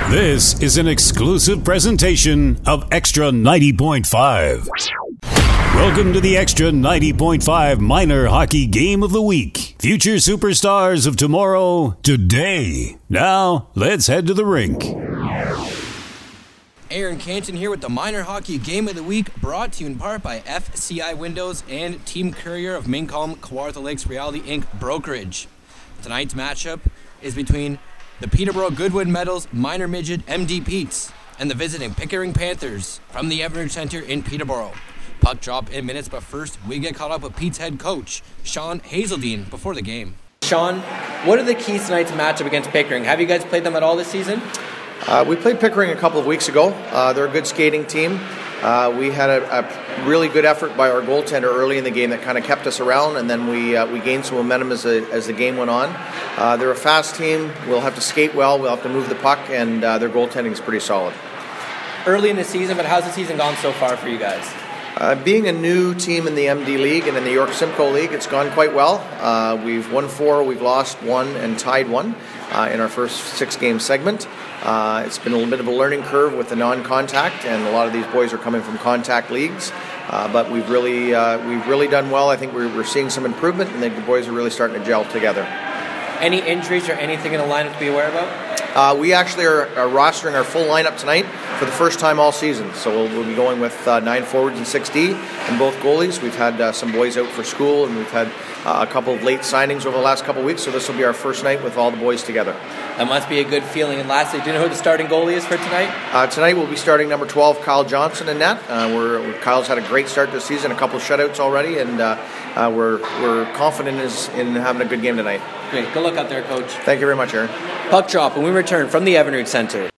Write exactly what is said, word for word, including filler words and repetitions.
This is an exclusive presentation of Extra ninety point five. Welcome to the Extra ninety point five Minor Hockey Game of the Week. Future superstars of tomorrow, today. Now, let's head to the rink. Aaron Canton here with the Minor Hockey Game of the Week, brought to you in part by F C I Windows and Team Courier of Mincom Kawartha Lakes Reality Incorporated brokerage. Tonight's matchup is between the Peterborough Goodwood Medals Minor Midget M D Petes and the visiting Pickering Panthers from the Everett Center in Peterborough. Puck drop in minutes, but first we get caught up with Pete's head coach, Sean Hazeldine, before the game. Sean, what are the keys tonight's matchup against Pickering? Have you guys played them at all this season? Uh, we played Pickering a couple of weeks ago. Uh, they're a good skating team. Uh, we had a, a really good effort by our goaltender early in the game that kind of kept us around, and then we uh, we gained some momentum as, a, as the game went on. Uh, they're a fast team. We'll have to skate well. We'll have to move the puck, and uh, their goaltending is pretty solid. Early in the season, but how's the season gone so far for you guys? Uh, being a new team in the M D League and in the York Simcoe League, it's gone quite well. Uh, we've won four, we've lost one, and tied one uh, in our first six-game segment. Uh, it's been a little bit of a learning curve with the non-contact, and a lot of these boys are coming from contact leagues. Uh, but we've really uh, we've really done well. I think we're, we're seeing some improvement, and the boys are really starting to gel together. Any injuries or anything in the lineup to be aware about? Uh, we actually are, are rostering our full lineup tonight for the first time all season. So we'll, we'll be going with uh, nine forwards and six D and both goalies. We've had uh, some boys out for school, and we've had uh, a couple of late signings over the last couple of weeks. So this will be our first night with all the boys together. That must be a good feeling. And lastly, do you know who the starting goalie is for tonight? Uh, tonight we'll be starting number twelve, Kyle Johnson, in net. Uh, we're, Kyle's had a great start this season, a couple of shutouts already, and uh, uh, we're we're confident in, in having a good game tonight. Great. Good luck out there, Coach. Thank you very much, Aaron. Puck drop, and we return from the Everett Center.